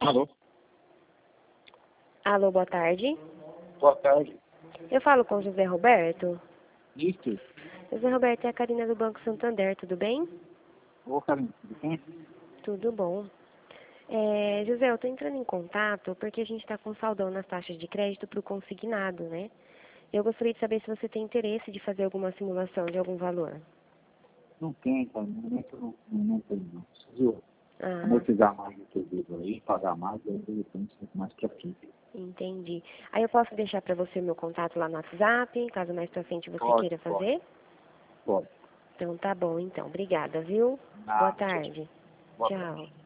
Alô? Alô, boa tarde. Boa tarde. Eu falo com o José Roberto. Isso. José Roberto, é a Karina do Banco Santander, tudo bem? Ô, Carlinhos, tudo bem? Tudo bom. José, eu estou entrando em contato porque a gente está com saldão nas taxas de crédito para o consignado, né? Eu gostaria de saber se você tem interesse de fazer alguma simulação de algum valor. Não tem, cara. No momento não tem, não. Preciso Ah, amortizar mais o teu dedo aí, pagar mais, e aí de repente mais pra frente. entendi. Aí eu posso deixar para você o meu contato lá no WhatsApp, caso mais pra frente você Pode, queira pode, fazer? pode. Então tá bom, então. Obrigada, viu? Boa Nada, tchau, tchau. tarde. Boa tarde. Tchau.